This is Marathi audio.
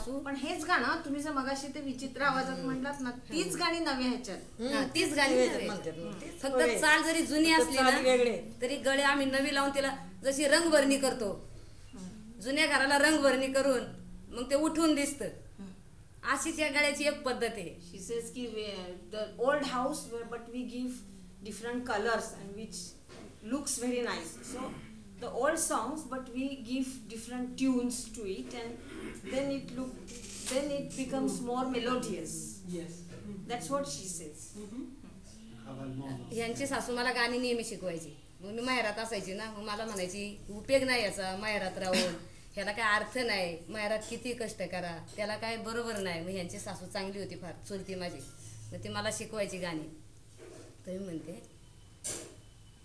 पण हेच गाणं तुम्ही जर मगाशी ते विचित्र आवाजात म्हणलात ना, तीच गाणी नव्या ह्याच्यात. तीच गाणी फक्त चाल जरी जुनी असली ना तरी गळे आम्ही नवी लावून तिला जशी रंगभरणी करतो, जुन्या घराला रंगभरणी करून मग ते उठून दिसतं, अशीच या गळ्याची एक पद्धत आहे. शी सेज की the old house but we give different colours and which looks very nice. So the old songs but we give different tunes to it and then it becomes more melodious. Yes, that's what she says. यांची सासू मला गाणी नेहमी शिकवायची. मग मी माहेरात असायची ना, मग मला म्हणायची उपयोग नाही याचा माहेरात राहून, ह्याला काय अर्थ नाही, माहेरात किती कष्ट करा त्याला काय बरोबर नाही. मग ह्यांची सासू चांगली होती फार, चुलती माझी, मग ती मला शिकवायची गाणी. तर मी म्हणते